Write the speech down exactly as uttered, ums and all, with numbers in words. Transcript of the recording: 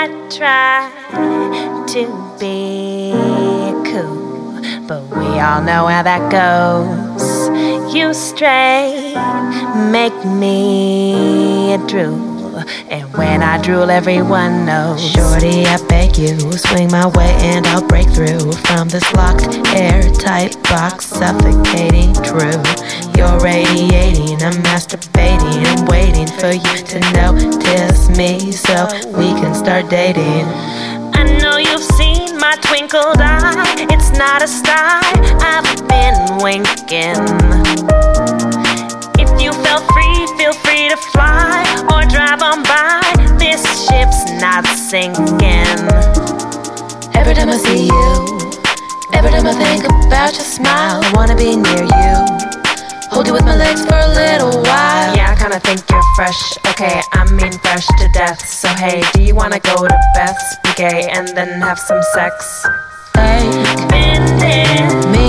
I try to be cool, but we all know how that goes. You stray, make me drool, and when I drool, everyone knows. Shorty, I beg you, swing my way and I'll break through from this locked, airtight box, suffocating. True, you're radiating, I'm masturbating, I'm waiting for you to notice me so we can start dating. I know you've seen my twinkled eye, it's not a style, I've been winking. If you felt free, feel free to fly or drive on by, this ship's not sinking. Every time I see you, every time I think about your smile, I wanna be near you, hold you with my legs for a little while. Yeah, I kinda think you're fresh, okay, I mean fresh to death. So hey, do you wanna go to Beth's, be gay, and then have some sex? Hey, been there,